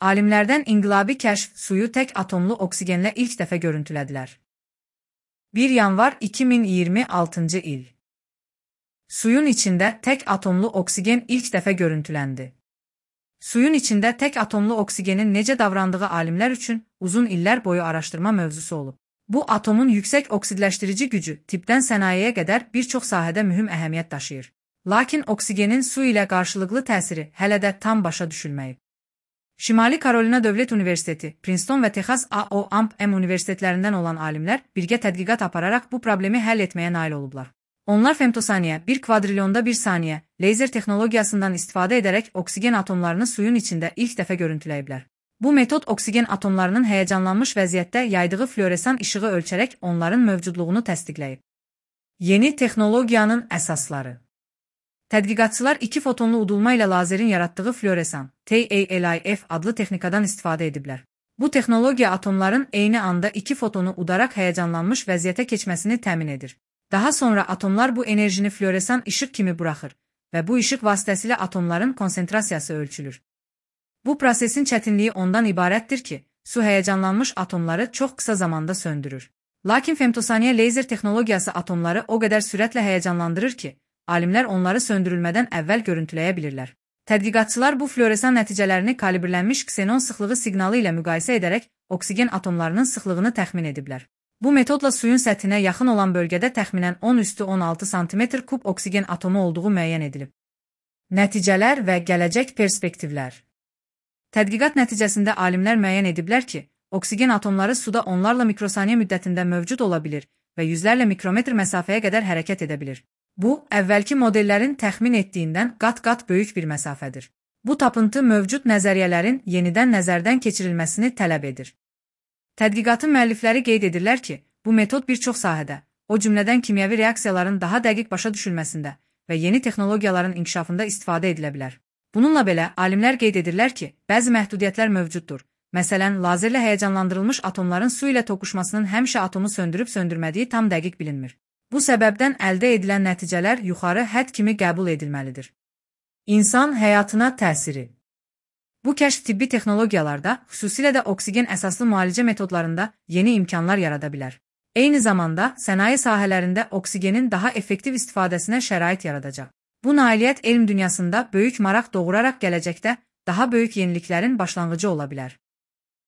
Alimlərdən inqilabi kəşf suyu tək atomlu oksigenlə ilk dəfə görüntülədilər. 1 yanvar 2026-cı il. Suyun içində tək atomlu oksigen ilk dəfə görüntüləndi. Suyun içində tək atomlu oksigenin necə davrandığı alimlər üçün uzun illər boyu araşdırma mövzusu olub. Bu atomun yüksək oksidləşdirici gücü tibbdən sənayeyə qədər bir çox sahədə mühüm əhəmiyyət daşıyır. Lakin oksigenin su ilə qarşılıqlı təsiri hələ də tam başa düşülməyib. Şimali Karolina Dövlət Universiteti, Princeton və Texas A&M universitetlərindən olan alimlər birgə tədqiqat apararaq bu problemi həll etməyə nail olublar. Onlar femtosaniyə, 1 kvadrilyonda 1 saniyə, leyzer texnologiyasından istifadə edərək oksigen atomlarını suyun içində ilk dəfə görüntüləyiblər. Bu metod oksigen atomlarının həyəcanlanmış vəziyyətdə yaydığı fluoresan işığı ölçərək onların mövcudluğunu təsdiqləyib. Yeni texnologiyanın əsasları. Tədqiqatçılar 2 fotonlu udulma ilə lazerin yaratdığı fluoresan, TALIF adlı texnikadan istifadə ediblər. Bu texnologiya atomların eyni anda 2 fotonu udaraq həyəcanlanmış vəziyyətə keçməsini təmin edir. Daha sonra atomlar bu enerjini fluoresan işıq kimi buraxır və bu işıq vasitəsilə atomların konsentrasiyası ölçülür. Bu prosesin çətinliyi ondan ibarətdir ki, su həyəcanlanmış atomları çox qısa zamanda söndürür. Lakin femtosaniyə leyzer texnologiyası atomları o qədər sürətlə həyəcanlandırır ki, alimlər onları söndürülmədən əvvəl görüntüləyə bilirlər. Tədqiqatçılar bu fluoresan nəticələrini kalibrlənmiş ksenon sıxlığı siqnalı ilə müqayisə edərək oksigen atomlarının sıxlığını təxmin ediblər. Bu metodla suyun səthinə yaxın olan bölgədə təxminən 10⁻16 sm kub oksigen atomu olduğu müəyyən edilib. Nəticələr və gələcək perspektivlər. Tədqiqat nəticəsində alimlər müəyyən ediblər ki, oksigen atomları suda onlarla mikrosaniyə müddətində mövcud ola bilir və yüzlərlə mikrometr məsafəyə qədər hərəkət edə bilir. Bu, əvvəlki modellərin təxmin etdiyindən qat-qat böyük bir məsafədir. Bu tapıntı mövcud nəzəriyyələrin yenidən nəzərdən keçirilməsini tələb edir. Tədqiqatın müəllifləri qeyd edirlər ki, bu metod bir çox sahədə, o cümlədən kimyəvi reaksiyaların daha dəqiq başa düşülməsində və yeni texnologiyaların inkişafında istifadə edilə bilər. Bununla belə, alimlər qeyd edirlər ki, bəzi məhdudiyyətlər mövcuddur. Məsələn, lazerlə həyəcanlandırılmış atomların su ilə toqquşmasının həmişə atomu söndürüb-söndürmədiyi tam dəqiq bilinmir. Bu səbəbdən əldə edilən nəticələr yuxarı hədd kimi qəbul edilməlidir. İnsan həyatına təsiri. Bu kəşf tibbi texnologiyalarda, xüsusilə də oksigen əsaslı müalicə metodlarında yeni imkanlar yarada bilər. Eyni zamanda, sənaye sahələrində oksigenin daha effektiv istifadəsinə şərait yaradacaq. Bu nailiyyət elm dünyasında böyük maraq doğuraraq gələcəkdə daha böyük yeniliklərin başlanğıcı ola bilər.